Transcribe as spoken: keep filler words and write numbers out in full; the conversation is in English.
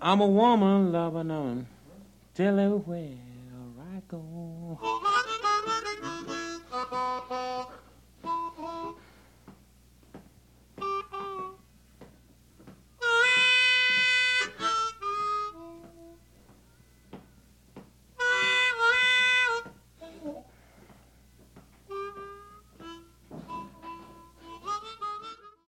I'm a woman loving on till everywhere I go.